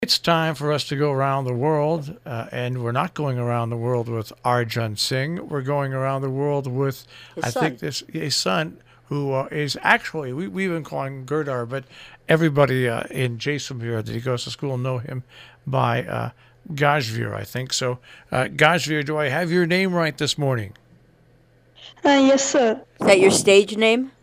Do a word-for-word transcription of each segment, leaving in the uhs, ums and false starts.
It's time for us to go around the world, uh, and we're not going around the world with Arjun Singh. We're going around the world with, His I think, son. this his son, who uh, is actually we we've been calling him Gurdar, but everybody uh, in Jaisalmer that he goes to school know him by uh, Gajvir, I think. So, uh, Gajvir, do I have your name right this morning? Uh, yes, sir. Is that your stage name?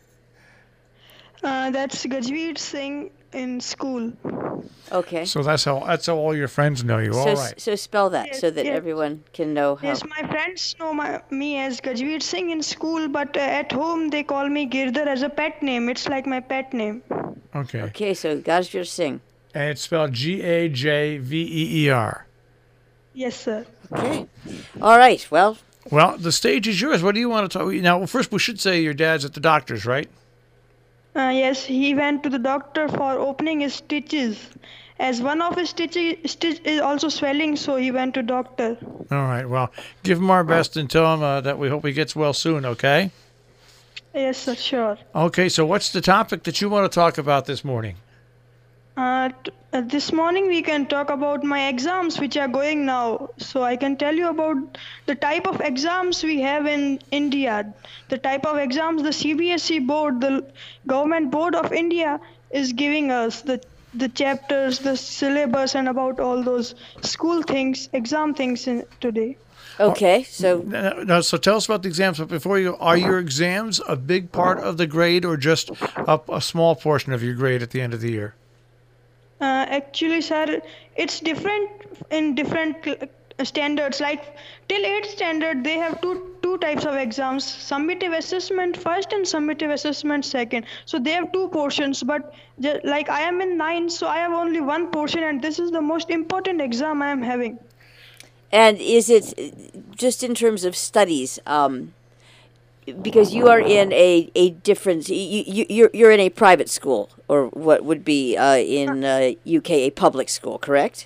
Uh, that's Gajveer Singh in school. Okay. So that's how that's how all your friends know you. So, All s- right. so spell that Yes, so that yes. everyone can know how. Yes, my friends know my, me as Gajveer Singh in school, but uh, at home they call me Girdhar as a pet name. It's like my pet name. Okay. Okay, so Gajvir Singh. And it's spelled G A J V E E R. Yes, sir. Okay. All right. Well, Well, the stage is yours. What do you want to talk? Now, first, we should say your dad's at the doctor's, right? Uh, yes, he went to the doctor for opening his stitches. As one of his stitches stitch is also swelling, so he went to doctor. All right. Well, give him our best and tell him uh, that we hope he gets well soon, okay? Yes, sir, sure. Okay, so what's the topic that you want to talk about this morning? Uh, t- uh, this morning we can talk about my exams which are going now. So I can tell you about the type of exams we have in India. The type of exams the C B S E board, the government board of India is giving us. The the chapters, the syllabus, and about all those school things, exam things in, today. okay. So, No, no, so tell us about the exams. But before you, are your exams a big part of the grade or just a, a small portion of your grade at the end of the year? Uh, actually, sir, it's different in different cl- uh, standards. Like till eighth standard, they have two two types of exams: summative assessment first and summative assessment second. So they have two portions. But ju- like I am in ninth, so I have only one portion, and this is the most important exam I am having. and is it uh, just in terms of studies? Um, because you are in a, a different, you, you, you're, you're in a private school, or what would be uh, in uh, U K a public school, correct?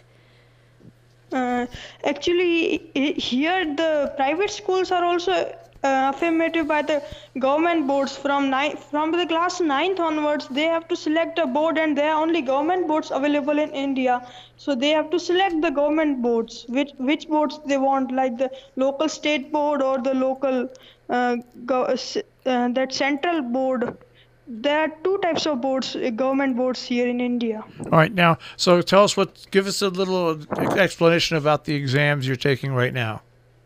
Uh, actually, i- here the private schools are also uh, affirmative by the government boards from nine, from the class ninth onwards. They have to select a board, and there are only government boards available in India. So they have to select the government boards, which which boards they want, like the local state board or the local uh, go, uh, s- uh, that central board. There are two types of boards, uh, government boards here in India. All right, now, so tell us what, give us a little explanation about the exams you're taking right now.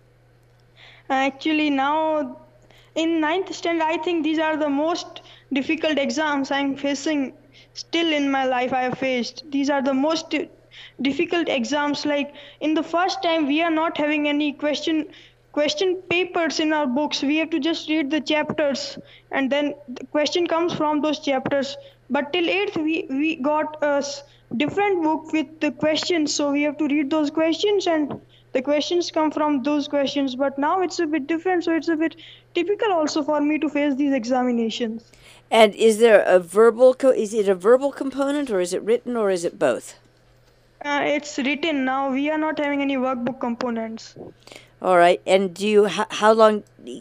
Actually, now in ninth standard, I think these are the most difficult exams I'm facing still in my life. I have faced. These are the most di- difficult exams. Like in the first time, we are not having any question question papers in our books. We have to just read the chapters, and then the question comes from those chapters. But till eighth, we we got a s- different book with the questions, so we have to read those questions and the questions come from those questions, but now it's a bit different, so it's a bit typical also for me to face these examinations. And is there a verbal, co- is it a verbal component, or is it written, or is it both? Uh, it's written now, we are not having any workbook components. All right. And do you, how, how long,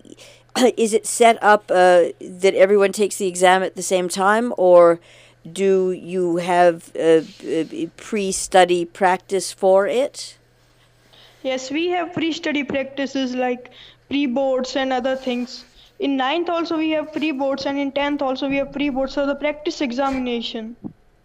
is it set up uh, that everyone takes the exam at the same time, or do you have uh, uh, pre-study practice for it? Yes, we have pre-study practices like pre-boards and other things. In ninth also we have pre-boards, and in tenth also we have pre-boards, so the practice examination.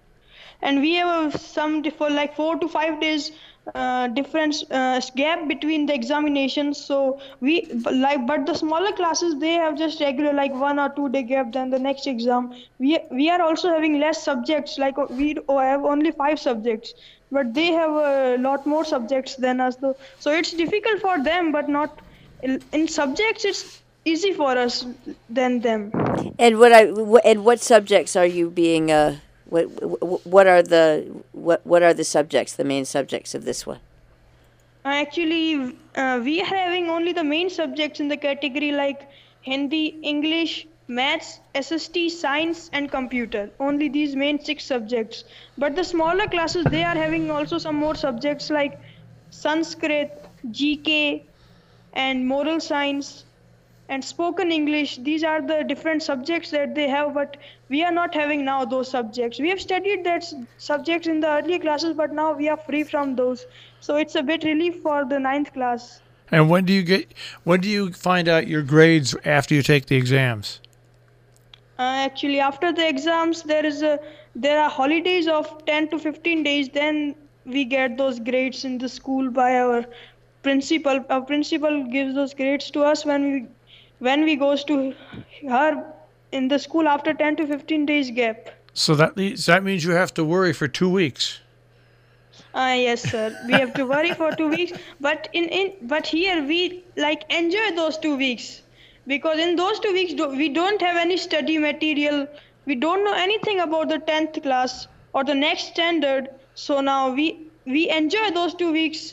And we have some di- for like four to five days uh, difference uh, gap between the examinations. So we b- like, but the smaller classes they have just regular like one or two day gap. Then the next exam. We we are also having less subjects. Like uh, we o- have only five subjects, but they have a lot more subjects than us. Though, so it's difficult for them, but not in, in subjects. It's easy for us than them. And what I wh- and what subjects are you being uh what wh- what are the what what are the subjects, the main subjects of this one? Actually, uh, we are having only the main subjects in the category like Hindi, English, Maths, S S T, Science, and Computer. Only these main six subjects. But the smaller classes, they are having also some more subjects like Sanskrit, G K, and Moral Science, and spoken English. These are the different subjects that they have, but we are not having now those subjects. We have studied that s- subjects in the earlier classes, but now we are free from those. So it's a bit relief for the ninth class. And when do you get? When do you find out your grades after you take the exams? Uh, actually, after the exams, there is a there are holidays of ten to fifteen days. Then we get those grades in the school by our principal. Our principal gives those grades to us when we when we goes to her in the school after ten to fifteen days gap. So that means that means you have to worry for two weeks. Uh, yes, sir. We have to worry for two weeks, but in, in but here we like enjoy those two weeks because in those two weeks do, we don't have any study material. We don't know anything about the tenth class or the next standard. So now we we enjoy those two weeks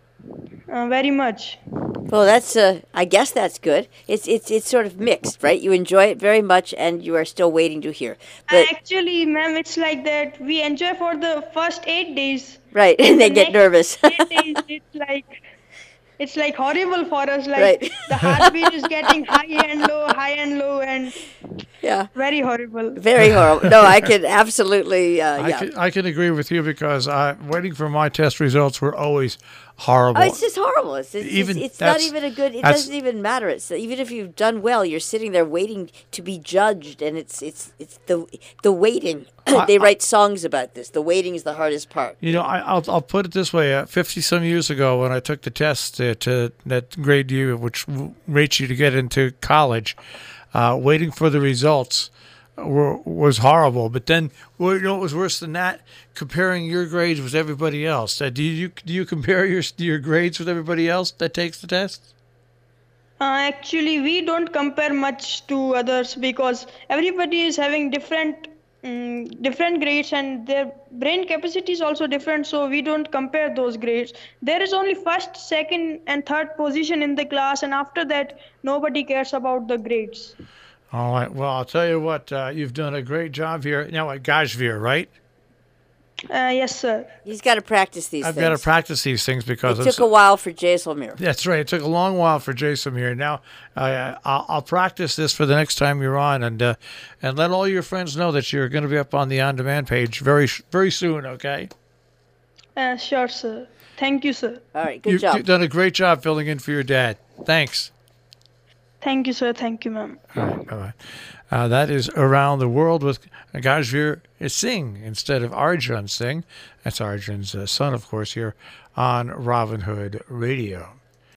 uh, very much. Well, that's uh, I guess that's good. It's it's it's sort of mixed, right? You enjoy it very much, and you are still waiting to hear. But Actually, ma'am, it's like that. We enjoy for the first eight days. right, and they The get next nervous. eight days, it's like it's like horrible for us. Like Right. the heartbeat is getting high and low, high and low, and Yeah, very horrible. very horrible. No, I can absolutely. Uh, I yeah. can, I can agree with you because I waiting for my test results were always horrible. Oh, it's just horrible. It's, it's, Even it's, it's not that's- even a good. It that's- doesn't even matter. It's even if you've done well, you're sitting there waiting to be judged, and it's it's it's the the waiting. They write songs about this. The waiting is the hardest part. You know, I, I'll I'll put it this way: uh, fifty some years ago, when I took the test uh, to that grade you, which w- rates you to get into college, uh, waiting for the results were, was horrible. But then, well, you know, what was worse than that? Comparing your grades with everybody else. Uh, do you do you compare your your grades with everybody else that takes the test? Uh, actually, we don't compare much to others because everybody is having different um, different grades and their brain capacity is also different. So we don't compare those grades. There is only first, second, and third position in the class, and after that, nobody cares about the grades. All right. Well, I'll tell you what. Uh, you've done a great job here. Now at Gajvir, right? Uh, yes, sir. He's got to practice these I've things. got to practice these things because It I'm took a while for Jaisalmer. That's right. It took a long while for Jason here. Now, uh, I'll, I'll practice this for the next time you're on, and uh, and let all your friends know that you're going to be up on the on-demand page very very soon. Okay. Uh, sure, sir. Thank you, sir. All right, good You, job. You've done a great job filling in for your dad. Thanks. Thank you, sir. Thank you, ma'am. All right. Bye bye. Uh, that is Around the World with Gajvir Singh instead of Arjun Singh. That's Arjun's uh, son, of course, here on Robin Hood Radio.